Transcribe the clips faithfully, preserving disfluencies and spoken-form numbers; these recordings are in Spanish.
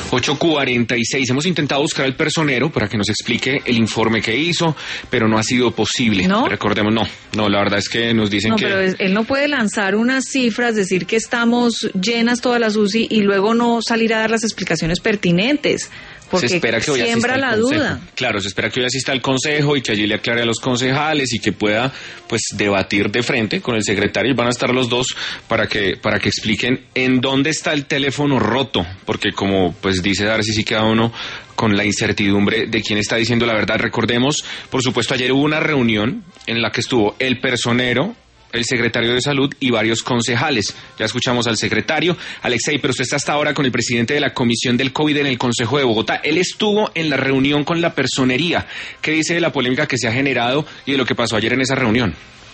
ocho cuarenta y seis. Hemos intentado buscar al personero para que nos explique el informe que hizo, pero no ha sido posible. ¿No? Recordemos, no. No, la verdad es que nos dicen no, que... No, pero él no puede lanzar unas cifras, decir que estamos llenas todas las U C I y luego no salir a dar las explicaciones pertinentes. Porque se espera que hoy siembra la duda. Claro, se espera que hoy asista al consejo y que allí le aclare a los concejales y que pueda pues debatir de frente con el secretario. Y van a estar los dos para que para que expliquen en dónde está el teléfono roto, porque como pues dice Darcy, sí queda uno con la incertidumbre de quién está diciendo la verdad. Recordemos, por supuesto, ayer hubo una reunión en la que estuvo el personero, el secretario de Salud y varios concejales. Ya escuchamos al secretario. Alexei, pero usted está hasta ahora con el presidente de la Comisión del COVID en el Consejo de Bogotá. Él estuvo en la reunión con la personería. ¿Qué dice de la polémica que se ha generado y de lo que pasó ayer en esa reunión?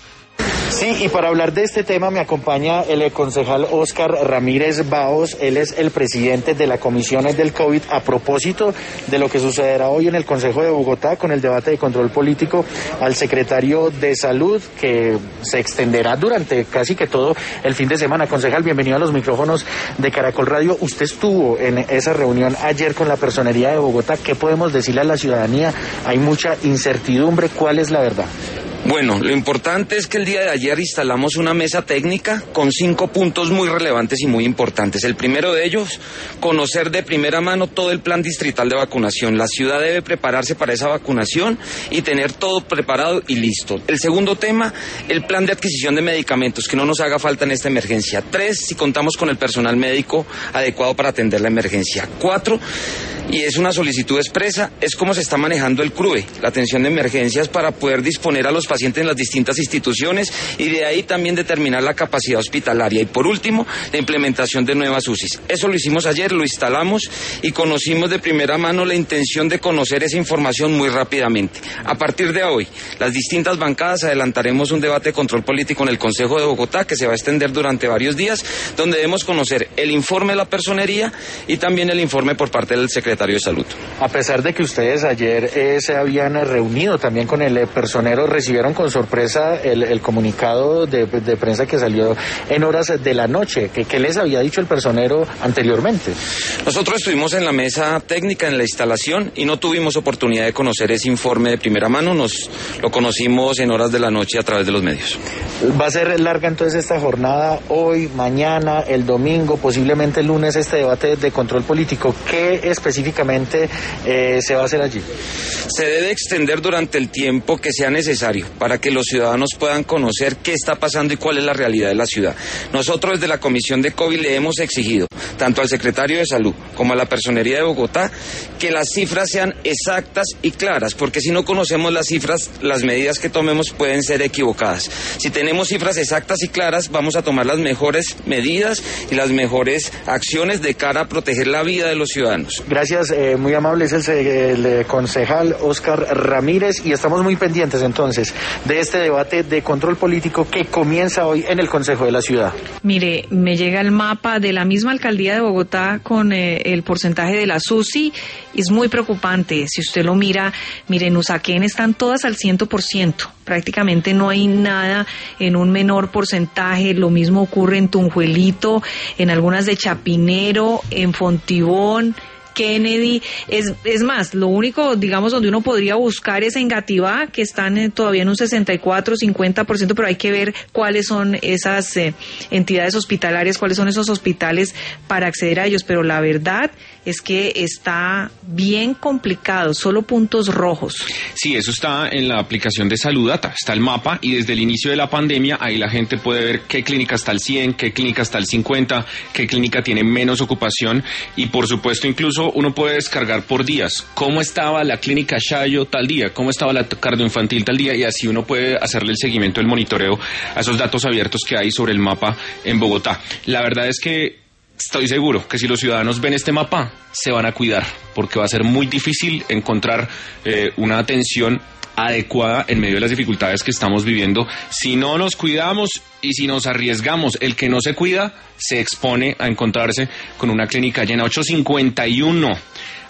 Sí, y para hablar de este tema me acompaña el concejal Óscar Ramírez Baos. Él es el presidente de la Comisión del COVID. A propósito de lo que sucederá hoy en el Consejo de Bogotá con el debate de control político al secretario de Salud, que se extenderá durante casi que todo el fin de semana. Concejal, bienvenido a los micrófonos de Caracol Radio. Usted estuvo en esa reunión ayer con la personería de Bogotá. ¿Qué podemos decirle a la ciudadanía? Hay mucha incertidumbre. ¿Cuál es la verdad? Bueno, lo importante es que el día de ayer instalamos una mesa técnica con cinco puntos muy relevantes y muy importantes. El primero de ellos, conocer de primera mano todo el plan distrital de vacunación. La ciudad debe prepararse para esa vacunación y tener todo preparado y listo. El segundo tema, el plan de adquisición de medicamentos, que no nos haga falta en esta emergencia. Tres, si contamos con el personal médico adecuado para atender la emergencia. Cuatro, y es una solicitud expresa, es cómo se está manejando el C R U E, la atención de emergencias, para poder disponer a los pacientes en las distintas instituciones y de ahí también determinar la capacidad hospitalaria. Y por último, la implementación de nuevas U C Is. Eso lo hicimos ayer, lo instalamos y conocimos de primera mano la intención de conocer esa información muy rápidamente. A partir de hoy, las distintas bancadas adelantaremos un debate de control político en el Consejo de Bogotá que se va a extender durante varios días, donde debemos conocer el informe de la personería y también el informe por parte del secretario de Salud. A pesar de que ustedes ayer eh, se habían reunido también con el eh, personero, recibieron con sorpresa el, el comunicado de, de prensa que salió en horas de la noche. ¿Qué, qué les había dicho el personero anteriormente? Nosotros estuvimos en la mesa técnica, en la instalación, y no tuvimos oportunidad de conocer ese informe de primera mano. Nos lo conocimos en horas de la noche a través de los medios. ¿Va a ser larga entonces esta jornada? Hoy, mañana, el domingo, posiblemente el lunes, este debate de control político. ¿Qué específicamente eh, se va a hacer allí? Se debe extender durante el tiempo que sea necesario para que los ciudadanos puedan conocer qué está pasando y cuál es la realidad de la ciudad. Nosotros desde la Comisión de COVID le hemos exigido, tanto al secretario de Salud como a la personería de Bogotá, que las cifras sean exactas y claras, porque si no conocemos las cifras, las medidas que tomemos pueden ser equivocadas. Si tenemos cifras exactas y claras, vamos a tomar las mejores medidas y las mejores acciones de cara a proteger la vida de los ciudadanos. Gracias, eh, muy amable, es el, el concejal Óscar Ramírez, y estamos muy pendientes entonces de este debate de control político que comienza hoy en el Consejo de la Ciudad. Mire, me llega el mapa de la misma alcaldía de Bogotá con eh, el porcentaje de las U C I, es muy preocupante. Si usted lo mira, mire, en Usaquén están todas al cien por ciento, prácticamente no hay nada en un menor porcentaje. Lo mismo ocurre en Tunjuelito, en algunas de Chapinero, en Fontibón, Kennedy. Es, es más, lo único, digamos, donde uno podría buscar es en Gativá, que están en, todavía en un sesenta y cuatro, cincuenta por ciento, pero hay que ver cuáles son esas eh, entidades hospitalarias, cuáles son esos hospitales para acceder a ellos. Pero la verdad es que está bien complicado, solo puntos rojos. Sí, eso está en la aplicación de Saludata, está el mapa, y desde el inicio de la pandemia ahí la gente puede ver qué clínica está al cien, qué clínica está al cincuenta, qué clínica tiene menos ocupación, y por supuesto incluso uno puede descargar por días cómo estaba la clínica Chayo tal día, cómo estaba la cardioinfantil tal día, y así uno puede hacerle el seguimiento, el monitoreo a esos datos abiertos que hay sobre el mapa en Bogotá. La verdad es que estoy seguro que si los ciudadanos ven este mapa, se van a cuidar, porque va a ser muy difícil encontrar eh, una atención adecuada en medio de las dificultades que estamos viviendo. Si no nos cuidamos y si nos arriesgamos, el que no se cuida se expone a encontrarse con una clínica llena. ocho cincuenta y uno.